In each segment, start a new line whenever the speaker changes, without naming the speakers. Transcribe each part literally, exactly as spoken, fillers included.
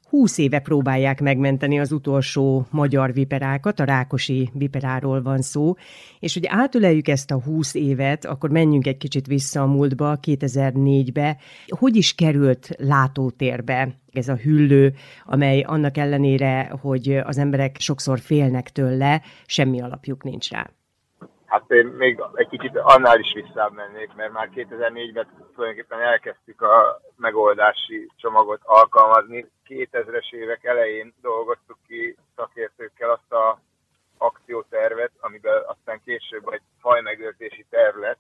Húsz éve próbálják megmenteni az utolsó magyar viperákat, a rákosi viperáról van szó, és hogy átöleljük ezt a húsz évet, akkor menjünk egy kicsit vissza a múltba, kétezer-négybe. Hogy is került látótérbe ez a hüllő, amely annak ellenére, hogy az emberek sokszor félnek tőle, semmi alapjuk nincs rá?
Hát én még egy kicsit annál is visszább mennék, mert már kétezer-négyben tulajdonképpen elkezdtük a megoldási csomagot alkalmazni. kétezres évek elején dolgoztuk ki szakértőkkel azt a akciótervet, amiben aztán később egy fajmegőrzési terv lett,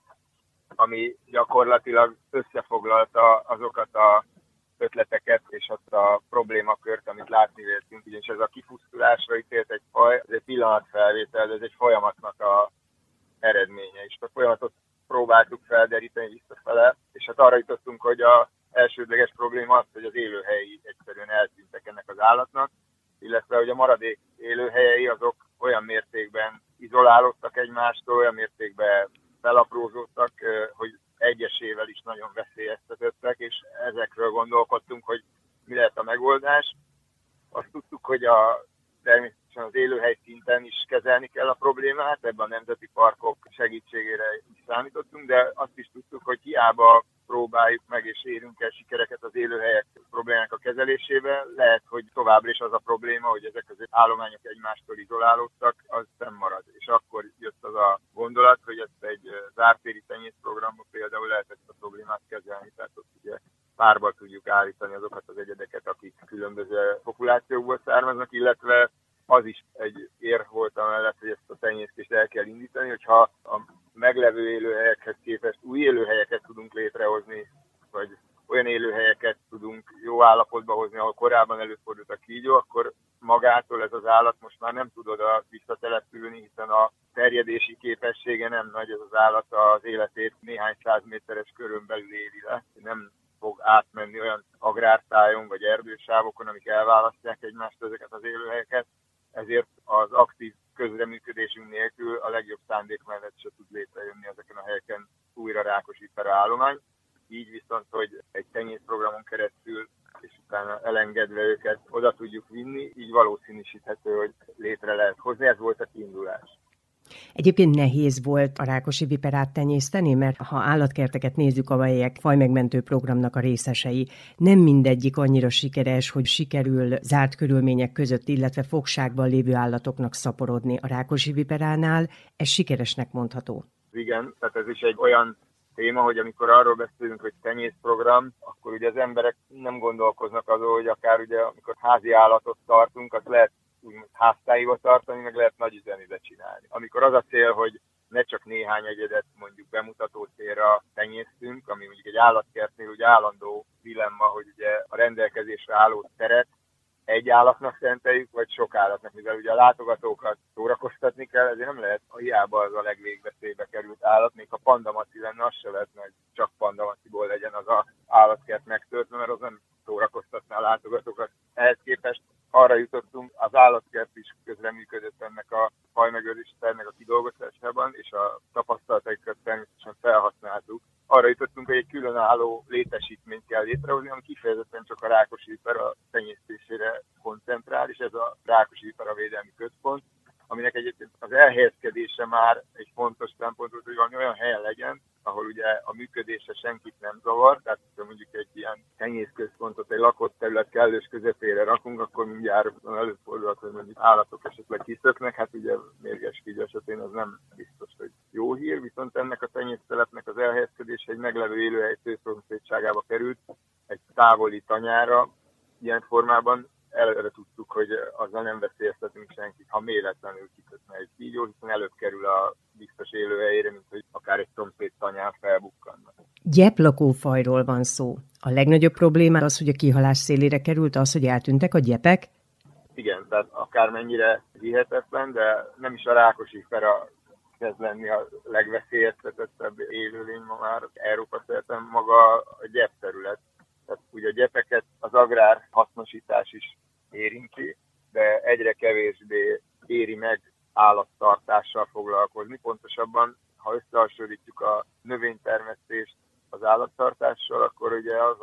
ami gyakorlatilag összefoglalta azokat a ötleteket és azt a problémakört, amit látni véltünk. Ugyanis ez a kipusztulásra ítélt egy faj, ez egy pillanatfelvétel, de ez egy folyamatnak a eredménye, és a folyamatot próbáltuk felderíteni visszafele, és hát arra jutottunk, hogy az elsődleges probléma az, hogy az élőhelyi egyszerűen eltűntek ennek az állatnak, illetve hogy a maradék élőhelyei azok olyan mértékben izolálódtak egymástól, olyan mértékben felaprózódtak, hogy egyesével is nagyon veszélyeztetettek, és ezekről gondolkodtunk, hogy mi lehet a megoldás. Azt tudtuk, hogy a természetesen az élőhely szinten is kezelni kell a problémát, ebben a nemzeti parkok segítségére is számítottunk, de azt is tudtuk, hogy hiába próbáljuk meg és érünk el sikereket az élőhelyek problémának a kezelésében, lehet, hogy továbbra is az a probléma, hogy ezek az állományok egymástól izolálódtak, az nem marad. És akkor jött az a gondolat, hogy ezt egy zártéri tenyészprogramban például lehet ezt a problémát kezelni, tehát ott ugye párba tudjuk állítani azokat az egyedeket, akik különböző populációkból származnak, illetve az is egy ér volt amellett, hogy ezt a tenyésztést el kell indítani, hogyha a meglevő élőhelyekhez képest új élőhelyeket tudunk létrehozni, vagy olyan élőhelyeket tudunk jó állapotba hozni, ahol korábban előfordult a kígyó, akkor magától ez az állat most már nem tud oda visszatelepülni, hiszen a terjedési képessége nem nagy, ez az állat az életét néhány száz méteres körön belül éli le. Nem fog átmenni olyan agrártájon vagy erdősávokon, amik elválasztják egymást ezeket az élőhelyeket. Ezért az aktív közreműködésünk nélkül a legjobb szándék mellett se tud létrejönni ezeken a helyeken újra rákos vipera állomány. Így viszont, hogy egy tenyészprogramon keresztül és utána elengedve őket oda tudjuk vinni, így valószínűsíthető, hogy létre lehet hozni. Ez volt a kiindulás.
Egyébként nehéz volt a rákosi viperát tenyészteni, mert ha állatkerteket nézzük, amelyek fajmegmentő programnak a részesei, nem mindegyik annyira sikeres, hogy sikerül zárt körülmények között, illetve fogságban lévő állatoknak szaporodni. A rákosi viperánál ez sikeresnek mondható.
Igen, tehát ez is egy olyan téma, hogy amikor arról beszélünk, hogy tenyészprogram, akkor ugye az emberek nem gondolkoznak azon, hogy akár ugye amikor házi állatot tartunk, azt lehet úgymond háztáiba tartani, meg lehet nagy üzemibe csinálni. Amikor az a cél, hogy ne csak néhány egyedet mondjuk bemutató célra tenyésztünk, ami mondjuk egy állatkertnél ugye állandó dilemma, hogy ugye a rendelkezésre álló teret egy állatnak szenteljük, vagy sok állatnak, mivel ugye a látogatókat szórakoztatni kell, ezért nem lehet, hiába az a legvégveszélybe került állat, még ha pandamaci lenne, az se lehetne, hogy csak pandamaciból legyen az a állatkert megtöltve, mert az nem szórakoztatná a látogatókat. Ehhez képest arra jutottunk, az állatkert is közreműködött ennek a fajmegőrzési tervnek a kidolgozásában, és a tapasztalataikat természetesen felhasználtuk. Arra jutottunk, hogy egy különálló létesítményt kell létrehozni, ami kifejezetten csak a rákosi vipera tenyésztésére koncentrál, és ez a rákosi vipera védelmi központ, aminek egyébként az elhelyezkedése már egy fontos szempont volt, hogy valami olyan helyen legyen, ahol ugye a működése senkit nem zavar, tehát ha mondjuk egy ilyen tenyészközpontot egy lakott terület kellős közepére rakunk, akkor mindjárt előfordulhat, hogy mondjuk állatok esetleg kiszöknek, hát ugye mérges kígyó esetén az nem biztos, hogy jó hír, viszont ennek a tenyésztelepnek az elhelyezkedése egy meglevő élőhely szomszédságába került, egy távoli tanyára, ilyen formában előre tudtuk, hogy azzal nem veszélyeztetünk senkit, ha véletlenül kikötne egy kígyó, hiszen előbb kerül a biztos élőhelyére, mint hogy akár egy szomszéd tanyán felbukkannak.
Gyeplakófajról van szó. A legnagyobb probléma az, hogy a kihalás szélére került, az, hogy eltűntek a gyepek?
Igen, tehát akármennyire hihetetlen, de nem is a rákosi vipera kezd lenni a legveszélyeztetettebb élőlény ma már Európa szerte maga a gyepterület. Tehát ugye a gyepeket az agrár hasznosítás is érinti, de egyre kevésbé éri meg állattartással foglalkozni. Pontosabban, ha összehasonlítjuk a növénytermesztést az állattartással, akkor ugye az a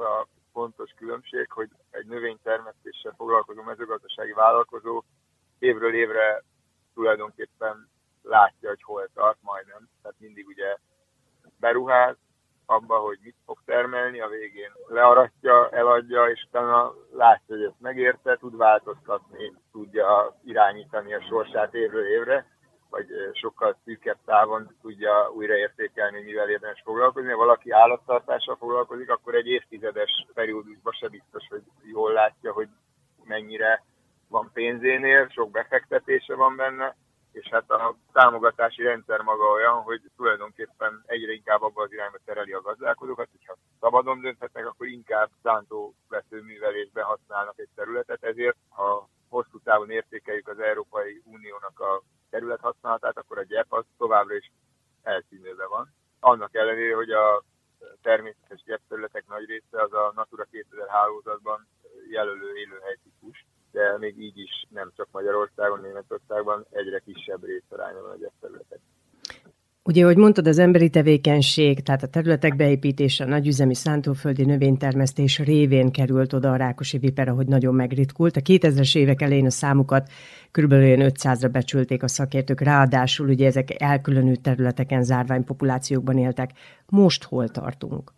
fontos különbség, hogy egy növénytermesztéssel foglalkozó mezőgazdasági vállalkozó évről évre tulajdonképpen látja, hogy hol tart majdnem. Tehát mindig ugye beruház abba, hogy mit fog termelni, a végén learatja, eladja, és utána látja, hogy ezt megérte, tud változtatni, tudja irányítani a sorsát évről évre, vagy sokkal szűkebb távon tudja újraértékelni, hogy mivel érdemes foglalkozni. Ha valaki állattartással foglalkozik, akkor egy évtizedes periódusban se biztos, hogy jól látja, hogy mennyire van pénzénél, sok befektetése van benne, és hát a támogatási rendszer maga olyan, hogy tulajdonképpen egyre inkább abba az irányba tereli a gazdálkodókat, hogyha szabadon dönthetnek, akkor inkább szántóvetőművelésben használnak egy területet, ezért ha hosszú távon értékeljük az Európai Uniónak a területhasználatát, akkor a gyep az továbbra is eltűnőben van. Annak ellenére, hogy a természetes gyepterületek nagy része az a Natura kétezer hálózatban jelölő élőhelytípus, de még így is nem csak Magyarországon, Németországban egyre kisebb részaránya van a gyepterületek.
Ugye, ahogy mondtad, az emberi tevékenység, tehát a területek beépítése, a nagyüzemi szántóföldi növénytermesztés révén került oda a rákosi vipera, hogy nagyon megritkult. A kétezres évek elején a számukat körülbelül ötszázra becsülték a szakértők, ráadásul ugye ezek elkülönült területeken, zárványpopulációkban éltek. Most hol tartunk?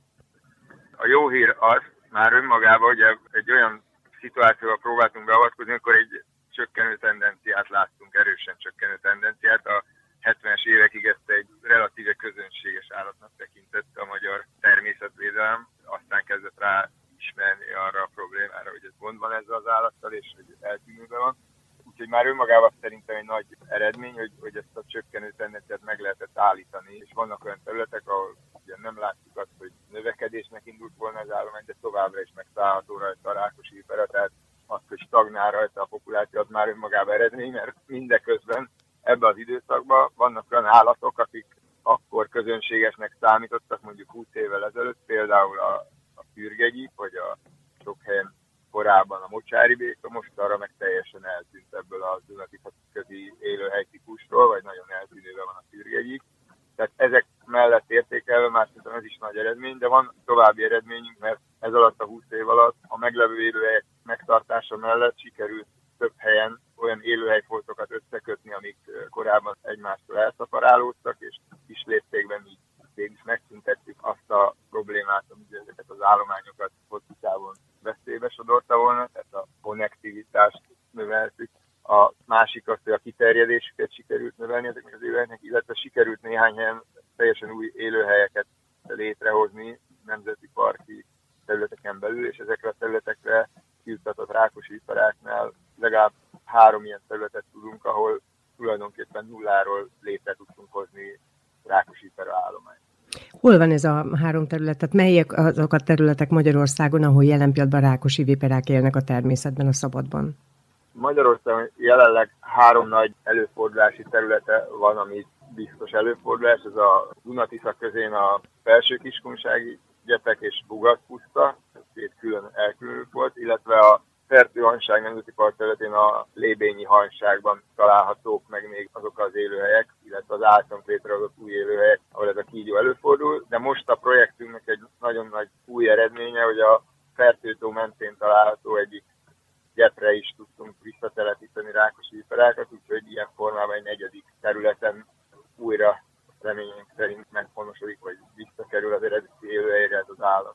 A jó hír az, már önmagában, hogy egy olyan szituációval próbáltunk beavatkozni, akkor egy csökkenő tendenciát láttunk, erősen csökkenő tendenciát. A hetvenes évekig ezt egy relatíve közönséges állatnak tekintette a magyar természetvédelem, aztán kezdett rá ismerni arra a problémára, hogy ez gond van ezzel az állattal, és hogy eltűnőben van. Úgyhogy már önmagában szerintem egy nagy eredmény, hogy, hogy ezt a csökkenő tendenciát meg lehetett állítani, és vannak olyan területek, ahol ugye nem látjuk azt, hogy növekedésnek indult volna az állomány, de továbbra is megszállható rajta a rákosi vipera, tehát azt, hogy stagnál rajta a populáció, az már önmagában eredmény, mert mindeközben ebben az időszakban vannak olyan állatok, akik akkor közönségesnek számítottak mondjuk húsz évvel ezelőtt, például a, a fürgegyi, vagy a sok helyen korábban a mocsári béka, most arra meg teljesen eltűnt ebből a Dunati-közi élőhelytípusról, vagy nagyon eltűnőben van a fürgegyi. Tehát ezek mellett értékelve már szerintem ez is nagy eredmény, de van további eredményünk, mert ez alatt a húsz év alatt a meglevő élőhelyek megtartása mellett sikerült több helyen olyan élőhelyfoltokat összekötni, amik korábban egymástól elszaparálódtak, és kis léptékben így végig is megszüntettük azt a problémát, amit ezeket az állományokat hosszú távon veszélybe sodorta volna, tehát a konnektivitást növeltük. A másik az, hogy a kiterjedésüket sikerült növelni ezeknek az élőhelyeknek, illetve sikerült néhány helyen teljesen új élőhelyeket létrehozni nemzeti parki területeken belül, és ezekre a területekre kiutatott rákosi viperáknál legalább három ilyen területet tudunk, ahol tulajdonképpen nulláról létre tudtunk hozni rákosi vipera állományt.
Hol van ez a három terület? Tehát melyek azok a területek Magyarországon, ahol jelen pillanatban rákosi viperák élnek a természetben, a szabadban?
Magyarországon jelenleg három nagy előfordulási területe van, ami biztos előfordulás. Ez a Duna-Tisza közén a Felső-Kiskunsági gyepek és Bugat-puszta, ez két külön elkülönült volt, illetve a Fertő-Hanság Nemzeti Park területén a Lébényi Hanságban találhatók meg még azok az élőhelyek, illetve az általunk létrehozott új élőhelyek, ahol ez a kígyó előfordul. De most a projektünknek egy nagyon nagy új eredménye, hogy a Fertő-tó mentén található egyik gyepre is tudtunk visszatelepíteni rákosi viperákat, úgyhogy ilyen formában egy negyedik területen újra reményünk szerint meghonosodik, vagy visszakerül az eredeti élőhelyre ez az állat.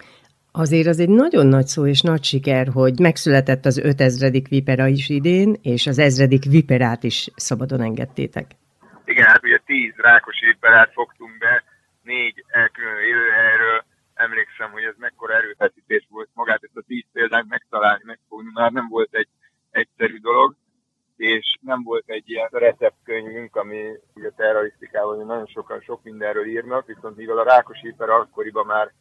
Azért az egy nagyon nagy szó és nagy siker, hogy megszületett az ötezredik vipera is idén, és az ezredik viperát is szabadon engedtétek.
Igen, hát ugye tíz rákosi viperát fogtunk be, négy elkülönülő élőhelyről. Emlékszem, hogy ez mekkora erőfeszítés volt magát ezt a tíz példányt megtalálni, megfogni. Már nem volt egy egyszerű dolog, és nem volt egy ilyen receptkönyvünk, ami ugye terrorisztikában nagyon sokan sok mindenről írnak, viszont mivel a rákosi vipera akkoriban már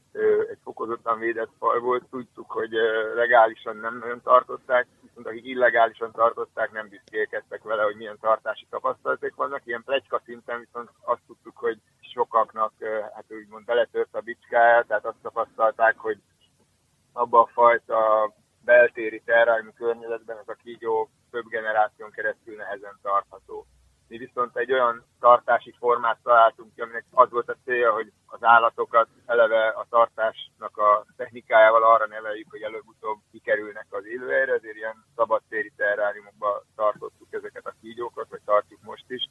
egy fokozottan védett faj volt, tudtuk, hogy legálisan nem nagyon tartották, viszont akik illegálisan tartották, nem büszkélkedtek vele, hogy milyen tartási tapasztalatok vannak. Ilyen pletyka szinten viszont azt tudtuk, hogy sokaknak hát úgymond beletört a bicskája, tehát azt tapasztalták, hogy abba a fajta beltéri terráriumi környezetben az a kígyó több generáción keresztül nehezen tartható. Mi viszont egy olyan tartási formát találtunk ki, aminek az volt a célja, hogy az állatokat eleve a tartásnak a technikájával arra neveljük, hogy előbb-utóbb kikerülnek az élőhelyre, ezért ilyen szabadtéri terráriumokban tartottuk ezeket a kígyókat, vagy tartjuk most is,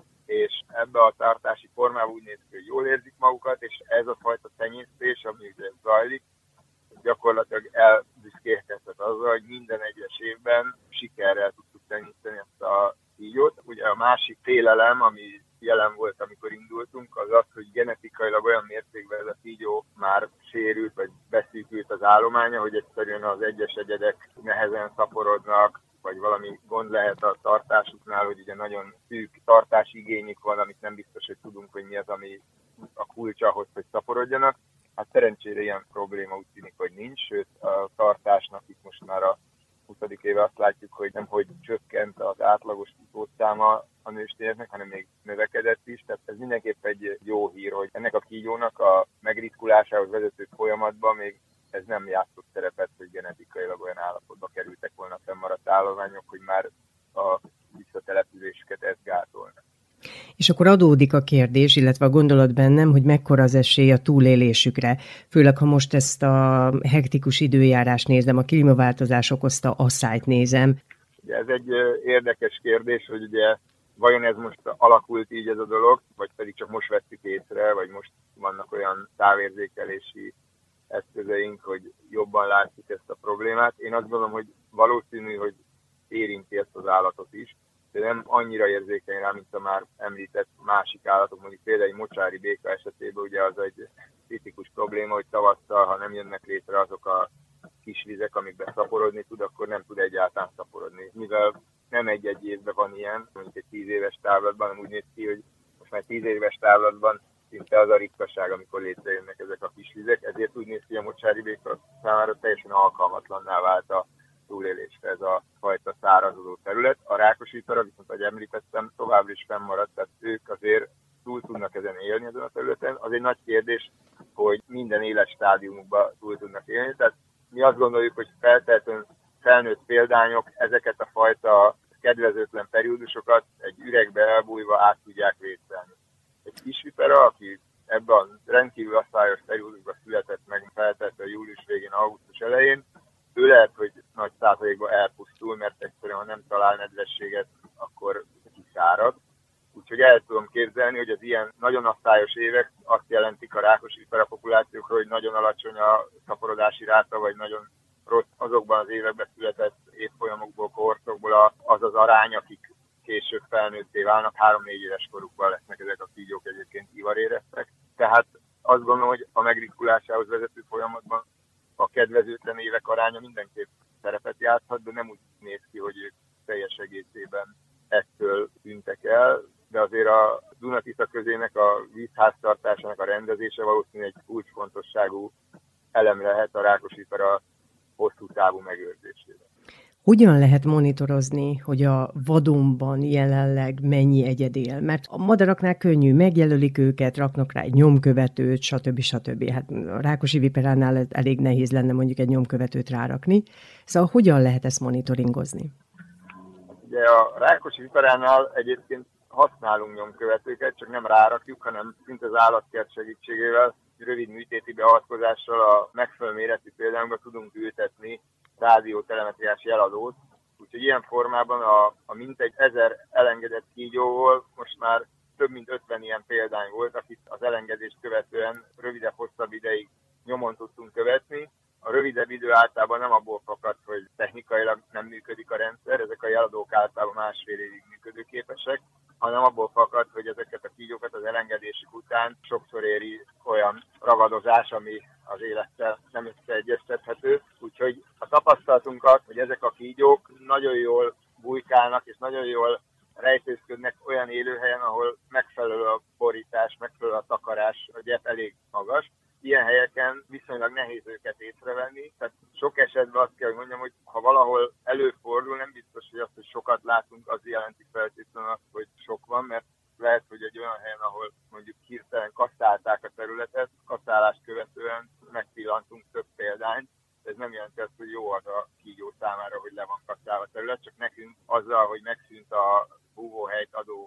és ebbe a tartási formában úgy néz ki, hogy jól érzik magukat, és ez a fajta tenyésztés, ami ugye zajlik, gyakorlatilag elbüszkélkedett azzal, hogy minden egyes évben sikerrel tudtuk tenyészteni ezt a kígyót. Ugye a másik félelem, ami jelen volt, amikor indultunk, az az, hogy genetikailag olyan mértékben ez a kígyó már sérült, vagy beszűkült az állománya, hogy egyszerűen az egyes egyedek nehezen szaporodnak, vagy valami gond lehet a tartásuknál, hogy ugye nagyon szűk tartási igényük van, amit nem biztos, hogy tudunk, hogy mi az, ami a kulcs ahhoz, hogy szaporodjanak. Hát szerencsére ilyen probléma úgy tűnik, hogy nincs, sőt a tartásnak itt most már a huszadik éve azt látjuk, hogy nem hogy csökkent az átlagos futószáma a nőstényeknek, hanem még növekedett is. Tehát ez mindenképp egy jó hír, hogy ennek a kígyónak a megritkulásához vezető folyamatban még ez nem játszott szerepet, hogy genetikailag olyan állapotba kerültek volna fennmaradt állományok, hogy már a visszatelepülésüket ez gátolna.
És akkor adódik a kérdés, illetve a gondolat bennem, hogy mekkora az esély a túlélésükre. Főleg, ha most ezt a hektikus időjárást nézem, a klímaváltozás okozta asszályt nézem.
Ugye ez egy érdekes kérdés, hogy ugye vajon ez most alakult így ez a dolog, vagy pedig csak most vettük észre, vagy most vannak olyan távérzékelési eszközeink, hogy jobban látjuk ezt a problémát. Én azt gondolom, hogy valószínű, hogy érinti ezt az állatot is, de nem annyira érzékeny rá, mint a már említett másik állatok, mondjuk például egy mocsári béka esetében ugye az egy kritikus probléma, hogy tavasszal, ha nem jönnek létre azok a kis vizek, amikben szaporodni tud, akkor nem tud egyáltalán szaporodni. Mivel nem egy-egy évben van ilyen, mondjuk egy tíz éves távlatban, hanem úgy néz ki, hogy most már tíz éves távlatban szinte az a ritkaság, amikor létrejönnek ezek a kis vizek, ezért úgy néz ki, hogy a mocsári béka számára teljesen alkalmatlanná vált a túlélésre ez a fajta szárazodó terület. A rákosvipera viszont, ahogy említettem, továbbra is fennmaradt, tehát ők azért túl tudnak ezen élni ezen a területen. Az egy nagy kérdés, hogy minden éles stádiumukban túl tudnak élni. Tehát mi azt gondoljuk, hogy feltétlenül felnőtt példányok ezeket a fajta kedvezőtlen periódusokat egy üregbe elbújva át tudják vészelni. Egy kisvipera, aki ebben a rendkívül asszályos periódusban született meg feltétlenül július végén, augusztus elején, ő lehet, hogy nagy százalékban elpusztul, mert egyszerűen, ha nem talál nedvességet, akkor kiszárad. Úgyhogy el tudom képzelni, hogy az ilyen nagyon asszályos évek azt jelentik a rákosvipera populációkról, hogy nagyon alacsony a szaporodási ráta, vagy nagyon rossz azokban az években született évfolyamokból, kohortokból az az arány, akik később felnőtté válnak, három-négy éves korukban lesznek ezek a kígyók egyébként ivaréreztek. Tehát azt gondolom, hogy a megritkulásához vezető folyamatban a kedvezőtlen évek aránya mindenképp szerepet játszhat, de nem úgy néz ki, hogy ők teljes egészében ettől tűntek el, de azért a Duna-Tisza közének a vízháztartásának a rendezése valószínűleg egy kulcsfontosságú elem lehet a rákosvipera hosszú távú megőrzésére.
Hogyan lehet monitorozni, hogy a vadonban jelenleg mennyi egyed él? Mert a madaraknál könnyű, megjelölik őket, raknak rá egy nyomkövetőt, stb. stb. Hát a rákosi viperánál elég nehéz lenne mondjuk egy nyomkövetőt rárakni. Szóval hogyan lehet ezt monitoringozni?
Ugye a rákosi viperánál egyébként használunk nyomkövetőket, csak nem rárakjuk, hanem szinte az állatkert segítségével, rövid műtéti beavatkozással a megfelelő méretű példáunkban tudunk ültetni rádiótelemetriás jeladót. Úgyhogy ilyen formában a, a mintegy ezer elengedett kígyóból most már több mint ötven ilyen példány volt, akit az elengedést követően rövidebb-hosszabb ideig nyomon tudtunk követni. A rövidebb idő általában nem abból fakad, hogy technikailag nem működik a rendszer, ezek a jeladók általában másfél évig működőképesek, hanem abból fakad, hogy ezeket a kígyókat az elengedésük után sokszor éri olyan ragadozás, ami az élettel nem összeegyeztethető. Úgyhogy a tapasztalatunk az, hogy ezek a kígyók nagyon jól bujkálnak és nagyon jól rejtőzködnek olyan élőhelyen, ahol megfelelő a borítás, megfelelő a takarás, a gyep elég magas. Ilyen helyeken viszonylag nehéz őket észrevenni, tehát sok esetben azt kell, hogy mondjam, hogy ha valahol előfordul, nem biztos, hogy azt, hogy sokat látunk, az jelenti feltétlenül azt, hogy sok van, mert lehet, hogy egy olyan helyen, ahol mondjuk hirtelen kasszálták a területet, kasszálást követően megpillantunk több példányt, ez nem jelenti azt, hogy jó az a kígyó számára, hogy le van kasszálva a terület, csak nekünk azzal, hogy megszűnt a búvóhelyt adó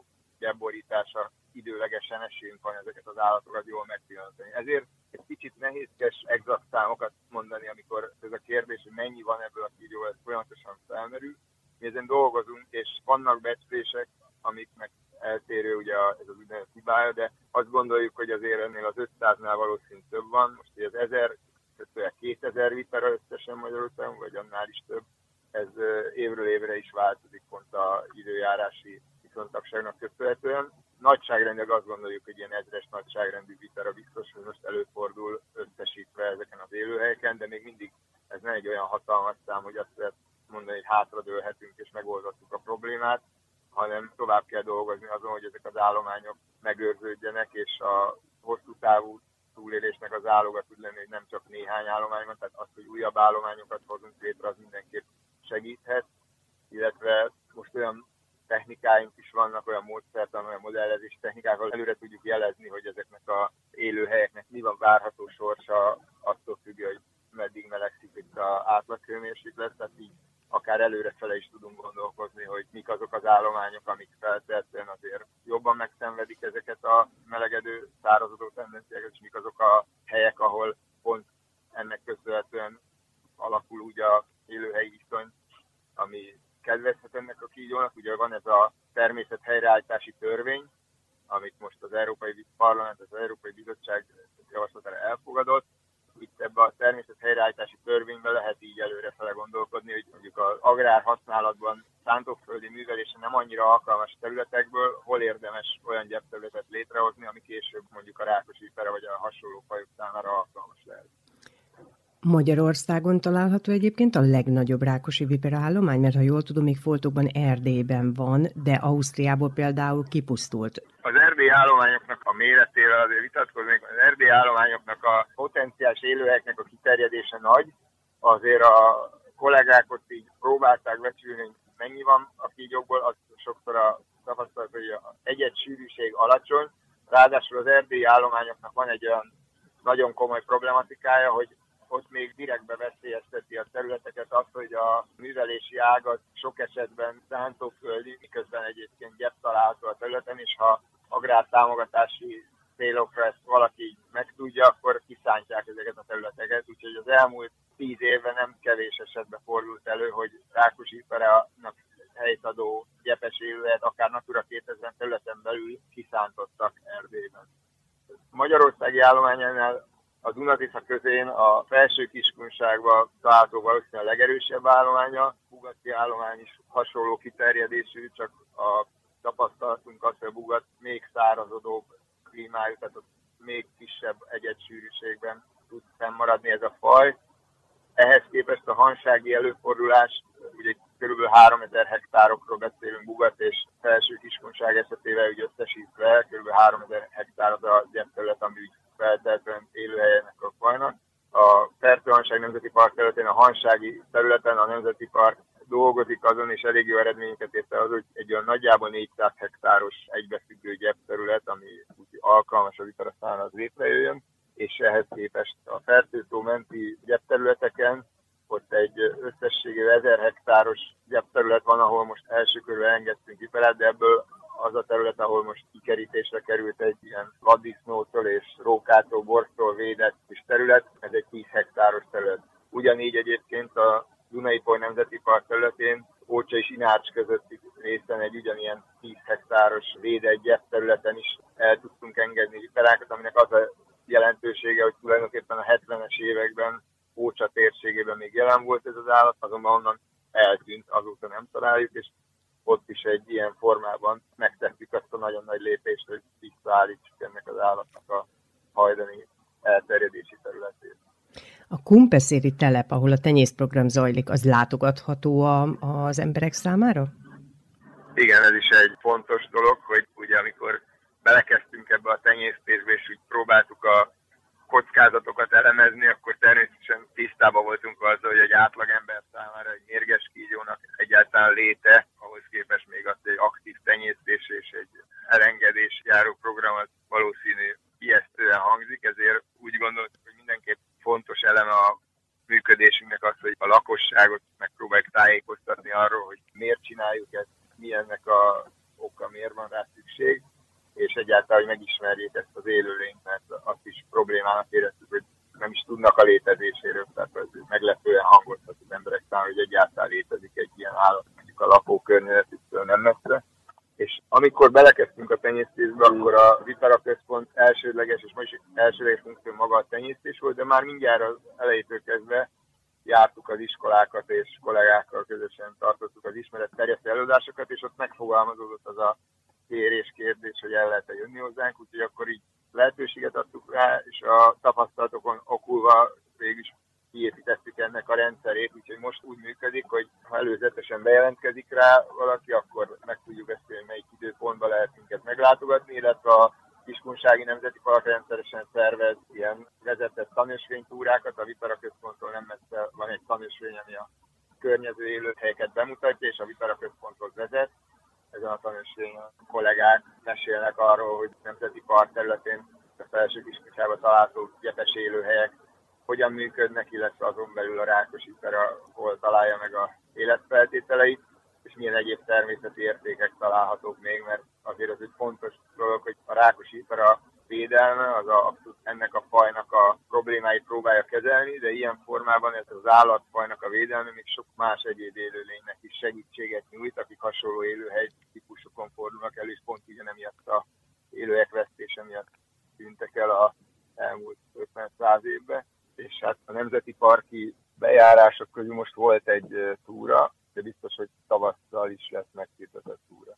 gyepborítása időlegesen esélyünk van ezeket az állatokat jól megpillantani. Ezért egy kicsit nehézkes exakt számokat mondani, amikor ez a kérdés, hogy mennyi van ebből a kígyóból, ez folyamatosan felmerül. Mi ezen dolgozunk, és vannak becslések, amiknek eltérő ugye ez az úgynevezett hibája, de azt gondoljuk, hogy azért ennél az ötszáznál valószínűleg több van. Most ugye az ezer, kétezer vipera összesen Magyarországon, vagy annál is több. Ez évről évre is változik pont az időjárási viszontagságnak köszönhetően. Nagyságrendileg azt gondoljuk, hogy ilyen ezres nagyságrendű vipera biztos, hogy most előfordul összesítve ezeken az élőhelyeken, de még mindig ez nem egy olyan hatalmas szám, hogy azt lehet mondani, hogy hátradőlhetünk és megoldottuk a problémát, hanem tovább kell dolgozni azon, hogy ezek az állományok megőrződjenek, és a hosszú távú túlélésnek az áloga tud lenni, hogy nem csak néhány állomány van, tehát az, hogy újabb állományokat hozunk létre, az mindenképp segíthet, illetve most olyan technikáink is vannak, olyan módszertan, olyan modellezés technikák, ahol előre tudjuk jelezni, hogy ezeknek az élőhelyeknek mi van várható sorsa, attól függ, hogy meddig melegszik itt az átlaghőmérséklet, tehát így akár előrefele is tudunk gondolkozni, hogy mik azok az állományok, amik feltétlenül azért jobban megszenvedik ezeket a melegedő, szárazodó tendenciákat, és mik azok a helyek, ahol pont ennek köszönhetően alakul úgy a élőhelyi viszony, ami kedvezhet ennek a kígyónak. Ugye van ez a természet helyreállítási törvény, amit most az Európai Parlament, az Európai Bizottság javaslatára elfogadott. Itt ebben a természet helyreállítási törvényben lehet így előrefele gondolkodni, hogy mondjuk az agrár használatban szántóföldi művelése nem annyira alkalmas területekből, hol érdemes olyan gyepterületet létrehozni, ami később mondjuk a rákos vipera vagy a hasonló fajok számára alkalmas lehet.
Magyarországon található egyébként a legnagyobb rákosi vipera állomány, mert ha jól tudom, még Foltokban, Erdélyben van, de Ausztriából például kipusztult.
Az erdélyi állományoknak a méretével azért vitatkoznék, az erdélyi állományoknak a potenciális élőhelyeknek a kiterjedése nagy, azért a kollégák ott így próbálták becsülni, hogy mennyi van a kígyókból, az sokszor a tapasztalat, hogy a egyed sűrűség alacsony, ráadásul az erdélyi állományoknak van egy olyan nagyon komoly problematikája, hogy ott még direktbe veszélyezteti a területeket az, hogy a művelési ágaz sok esetben szántóföldi, miközben egyébként gyep található a területen, és ha agrártámogatási célokra ezt valaki megtudja, akkor kiszántják ezeket a területeket. Úgyhogy az elmúlt tíz évben nem kevés esetben fordult elő, hogy rákos viperának helyt adó gyepes élőhelyet, akár Natura kétezer területen belül kiszántottak Erdélyben. Magyarországi állományánál a Duna-Tisza közén a felső Kiskunságban található valószínűleg a legerősebb állománya, a bugatti állomány is hasonló kiterjedésű, csak a tapasztalatunk az, hogy a Bugat még szárazodóbb klímájú, tehát ott még kisebb egyed-sűrűségben tud fennmaradni ez a faj. Ehhez képest a hansági előfordulás, ugye kb. háromezer hektárokról beszélünk Bugat és felső Kiskunság esetében, úgy összesítve kb. háromezer hektár az a gyepterület, ami úgy feltétlenül élőhelyenek a fajnak. A Fertő-Hanság Nemzeti Park területén, a hansági területen a Nemzeti Park dolgozik azon, és elég jó eredményeket ért el az, hogy egy olyan nagyjából négyszáz hektáros egybefüggő gyepterület, ami úgy alkalmas a vipera számára, az létrejöjjön, és ehhez képest a Fertő-tó menti gyepterületeken ott egy összességében ezer hektáros gyepterület van, ahol most első körben engedtünk viperát, de ebből az a terület, ahol most kikerítésre került egy ilyen vaddisznótól és rókától, bortól védett kis terület, ez egy tíz hektáros terület. Ugyanígy egyébként a Dunai-Poly Nemzeti Park területén Ócsa és Inárcs közötti részen egy ugyanilyen tíz hektáros védett gyepterületen is el tudtunk engedni viperákat, aminek az a jelentősége, hogy tulajdonképpen a hetvenes években Ócsa térségében még jelen volt ez az állat, azonban onnan eltűnt, azóta nem találjuk, és ott is egy ilyen formában megtettük azt a nagyon nagy lépést, hogy visszaállítsuk ennek az állatnak a hajdani elterjedési területét.
A Kunpeszéri telep, ahol a tenyészprogram zajlik, az látogatható a, az emberek számára?
Igen, ez is egy fontos dolog, hogy ugye amikor belekezdtünk ebbe a tenyésztésbe, és úgy próbáltuk a kockázatokat elemezni, akkor természetesen tisztában voltunk azzal, hogy egy átlagember számára egy mérges kígyónak egyáltalán léte, ahhoz képest még azt egy aktív tenyésztés és egy elengedés járó program az valószínű ijesztően hangzik, ezért úgy gondoltuk, hogy mindenképp fontos eleme a működésünknek az, hogy a lakosságot megpróbáljuk tájékoztatni arról, hogy miért csináljuk ezt, mi ennek a oka, miért van rá szükség, és egyáltalán, hogy megismerjék ezt az élőlényt, mert azt is problémának éreztük, hogy nem is tudnak a létezéséről, tehát ez meglepően hangozhat az emberek számára, hogy egyáltalán létezik egy ilyen állat, mondjuk a lakókörnyezetüktől nem messze. És amikor belekezdtünk a tenyésztésbe, akkor a Vipera Központ elsődleges, és most elsődleges funkció maga a tenyésztés volt, de már mindjárt az elejétől kezdve jártuk az iskolákat, és kollégákkal közösen tartottuk az ismeretterjesztő előadásokat, és ott megfogalmazódott az a kérés kérdés, hogy el lehet-e jönni hozzánk, úgyhogy akkor így lehetőséget adtuk rá, és a tapasztalatokon okulva végülis kiépítettük ennek a rendszerét, úgyhogy most úgy működik, hogy ha előzetesen bejelentkezik rá valaki, akkor meg tudjuk beszélni, melyik időpontban lehet minket meglátogatni, illetve a Kiskunsági Nemzeti Park rendszeresen szervez ilyen vezetett tanösvénytúrákat, a Vipera Központtól nem messze van egy tanösvény, ami a környező élőhelyeket bemutatja, és a Vipera Központhoz vezet. Ezen a tanösvényen a kollégák mesélnek arról, hogy Nemzeti Park területén a Felső Kiskunságban található gyepes élőhelyek hogyan működnek, illetve azon belül a Rákosvipera hol találja meg a életfeltételeit, és milyen egyéb természeti értékek találhatók még, mert azért az egy fontos dolog, hogy a Rákosvipera védelme az a, ennek a fajnak a problémáit próbálja kezelni, de ilyen formában ez az állatfajnak a védelme még sok más egyéb élőlénynek is segítséget nyújt, akik hasonló élőhely típusokon fordulnak elő, és pont ugyanemiatt a élőhelyek vesztése miatt tűntek el az elmúlt ötven-száz évben. És hát a nemzeti parki bejárások közül most volt egy túra, de biztos, hogy tavasszal is lesz megtiltott túra.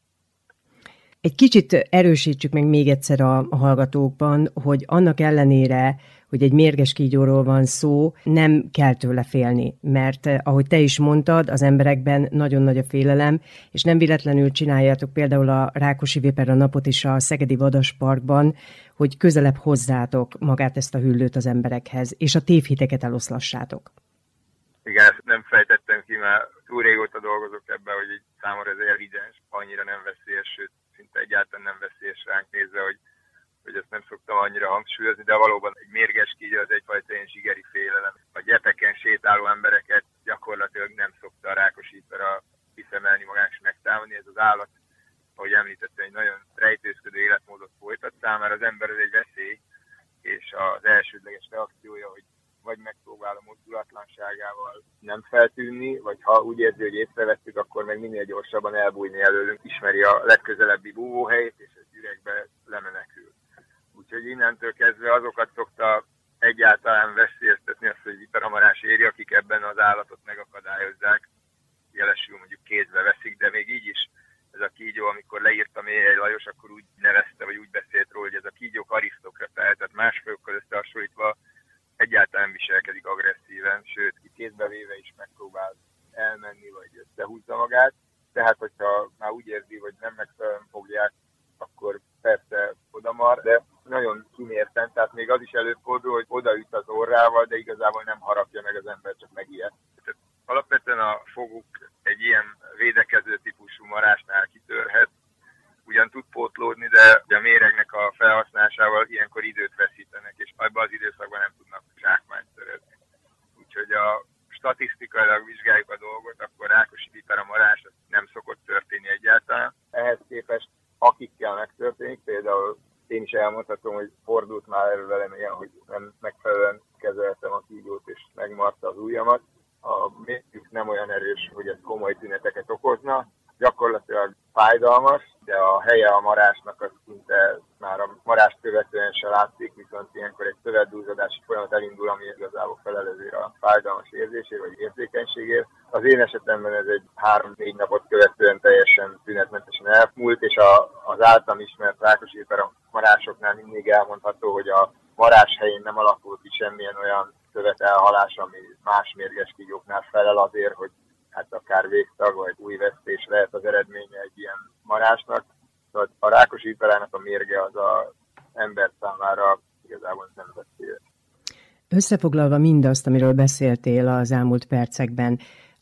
Egy kicsit erősítsük meg még egyszer a hallgatókban, hogy annak ellenére, hogy egy mérges kígyóról van szó, nem kell tőle félni, mert ahogy te is mondtad, az emberekben nagyon nagy a félelem, és nem véletlenül csináljátok például a Rákosvipera napot is a Szegedi Vadasparkban, hogy közelebb hozzátok magát ezt a hüllőt az emberekhez, és a tévhiteket eloszlassátok.
Igen, ezt nem fejtettem ki, mert túl régóta dolgozok ebben, hogy így számomra ez evidens, annyira nem veszélyes, sőt, szinte egyáltalán nem veszélyes ránk nézve, hogy, hogy ezt nem szoktam annyira hangsúlyozni, de valóban egy mérges kígyó az egyfajta ilyen zsigeri félelem. A gyepeken sétáló embereket gyakorlatilag nem szokta a Rákosvipera kiszemelni magát és megtámadni. Ez az állat, ahogy említettem, egy nagyon rejtőzködő életmódot folytat, számára az ember az egy veszély, és az elsődleges reakciója, hogy vagy megpróbál a mozdulatlanságával nem feltűnni, vagy ha úgy érzi, hogy észrevettük, akkor meg minél gyorsabban elbújni előlünk, ismeri a legközelebbi búvóhelyét, és egy üregbe lemenekül. Úgyhogy innentől kezdve azokat szokta egyáltalán veszélyeztetni azt, hogy viperamarás éri, akik ebben az állatot megakadályozzák, jelesül mondjuk kézbe veszik, de még így is ez a kígyó, amikor leírta Méhely Lajos, akkor úgy nevezte, vagy úgy beszélt róla, hogy ez a kígyók arisztokrata, tehát más fajokkal összehasonlítva egyáltalán nem viselkedik agresszíven, sőt, ki kézbe véve is megpróbál elmenni, vagy összehúzza magát. Tehát, hogyha már úgy érzi, hogy nem megfelelően fogják, akkor persze odamar, de nagyon kimérten, tehát még az is előfordul, hogy odaüt az orrával, de igazából nem harapja meg az ember, csak megijed. Alapvetően a foguk egy ilyen védekező típusú marásnál kitörhet, ugyan tud pótlódni, de a méregnek a felhasználásával ilyenkor időt veszítenek, és abban az időszakban nem tudnak zsákmányt törözni. Úgyhogy a statisztikailag vizsgáljuk a dolgot, akkor Rákosvipera marás nem szokott történni egyáltalán. Ehhez képest akikkel megtörténik, például én is elmondhatom, hogy fordult már elő velem ilyen, hogy nem megfelelően kezeltem a kígyót, és megmarta az ujjamat. A mérgük nem olyan erős, hogy ez komoly tüneteket okozna. Gyakorlatilag fájdalmas, de a helye a marásnak az szinte már a marást követően se látszik, viszont ilyenkor egy szövetdúzadási folyamat elindul, ami igazából felel ezért a fájdalmas érzésért vagy érzékenységért. Az én esetemben ez egy három-négy napot követően teljesen tünetmentesen elmúlt, és a, az általam ismert Rákosvipera marásoknál mindig elmondható, hogy a marás helyén nem alakult ki semmilyen olyan szövetelhalás, ami más mérges kígyóknál felel azért, hogy hát akár végtag vagy új vesztés lehet az eredménye egy ilyen marásnak. Szóval a Rákosviperának a mérge az az ember számára igazából nem veszélyes.
Összefoglalva mindazt, amiről beszéltél az elmúlt percekben,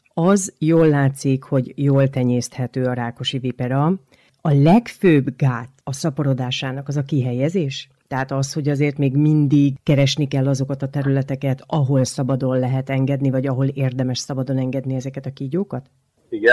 az jól látszik, hogy jól tenyészthető a Rákosvipera. A legfőbb gát a szaporodásának az a kihelyezés? Tehát az, hogy azért még mindig keresni kell azokat a területeket, ahol szabadon lehet engedni, vagy ahol érdemes szabadon engedni ezeket a kígyókat?
Igen,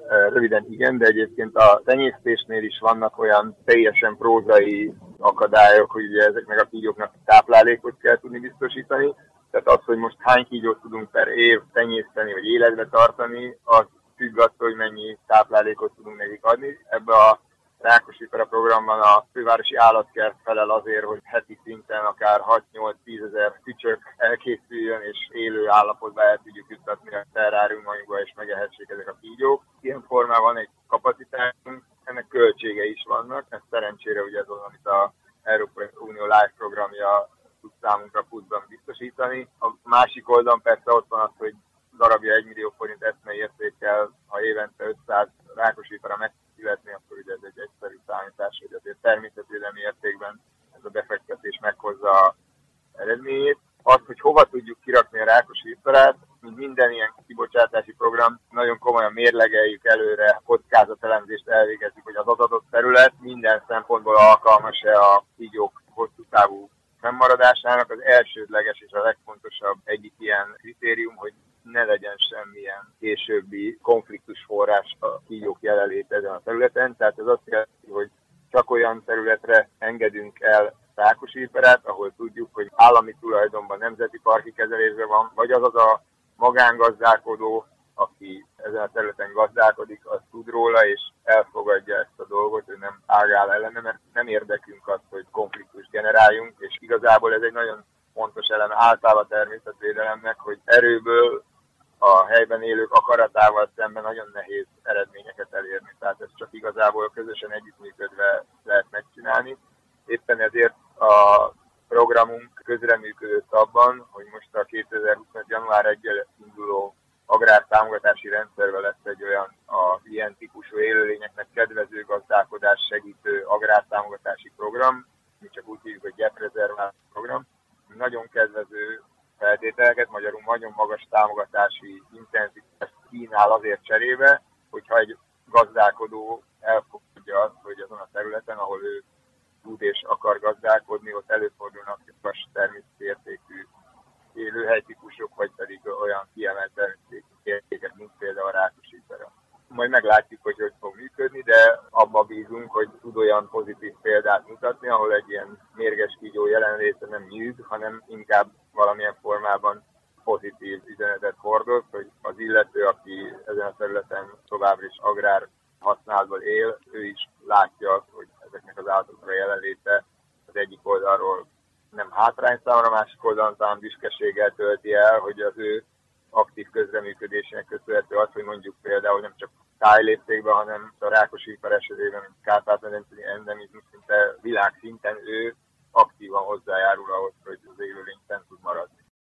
Röviden igen, de egyébként a tenyésztésnél is vannak olyan teljesen prózai akadályok, hogy ugye ezeknek a kígyóknak táplálékot kell tudni biztosítani. Tehát az, hogy most hány kígyót tudunk per év tenyészteni vagy életbe tartani, az függ attól, hogy mennyi táplálékot tudunk nekik adni. Ebbe a Rákosvipera programban a fővárosi állatkert felel azért, hogy heti szinten akár hat-nyolc-tíz ezer tücsök elkészüljön, és élő állapotba el tudjuk juttatni a terráriumainkba, és megehessék ezek a kígyók. Ilyen formában egy kapacitásunk, ennek költségei is vannak, ez szerencsére ugye az, amit az Európai Unió Live programja tud számunkra pluszban biztosítani. A másik oldalon persze ott van az, hogy darabja egy millió forint eszmei értékkel, ha évente ötszáz Rákosvipera megszületni, akkor ugye ez egy egyszerű számítás, hogy azért természetvédelmi értékben ez a befektetés meghozza az eredményét. Az, hogy hova tudjuk kirakni a Rákosviperát, mint minden ilyen kibocsátási program, nagyon komolyan mérlegeljük előre, kockázatelemzést elvégezzük, hogy az adott terület minden szempontból alkalmas-e a kígyók hosszú távú fennmaradásának. Az elsődleges és a legfontosabb egyik ilyen kritérium, hogy ne legyen semmilyen későbbi konfliktus forrás a kígyók jelenléte ezen a területen. Tehát ez azt jelenti, hogy csak olyan területre engedünk el Rákosviperát, ahol tudjuk, hogy állami tulajdonban nemzeti parki kezelésben van, vagy az az a magángazdálkodó, aki ezen a területen gazdálkodik, az tud róla, és elfogadja ezt a dolgot, ő nem ágál ellene, mert nem érdekünk az, hogy konfliktus generáljunk, és igazából ez egy nagyon fontos elem általában a természetvédelemnek, hogy erőből a helyben élők akaratával szemben nagyon nehéz eredményeket elérni. Tehát ezt csak igazából közösen együttműködve lehet megcsinálni. Éppen ezért a programunk közreműködött abban, hogy most a kétezer-huszonöt január elsejétől induló agrártámogatási rendszerben lesz egy olyan a ilyen típusú élőlényeknek kedvező gazdálkodás segítő agrártámogatási program, mi csak úgy hívjuk, hogy gyeprezervált program. Nagyon kedvező feltételeket, magyarul nagyon magas támogatási intenzitást kínál azért cserébe, hogyha egy gazdálkodó elfogadja azt, hogy azon a területen, ahol ő tud és akar gazdálkodni, ott előfordulnak magas természetértékű élőhelytípusok, vagy pedig olyan kiemelt természetértékek, mint például a Rákosvipera. Majd meglátjuk, hogy hogy fog működni, de abba bízunk, hogy tud olyan pozitív példát mutatni, ahol egy ilyen mérges kígyó jelenléte nem nyűg, hanem inkább valamilyen formában pozitív üzenetet hordoz, hogy az illető, aki ezen a területen továbbra is agrár használatból él, ő is látja azt, hogy ezeknek az állatokra jelenléte az egyik oldalról nem hátrány számra, a másik oldalon talán büszkeséggel tölti el, hogy az ő aktív közreműködésének köszönhető az, hogy mondjuk például nem csak tájléptékben, hanem a Rákosvipera esetében, mint Kárpát-medencei endemizmus, szinte világszinten ő aktívan hozzájárul ahhoz,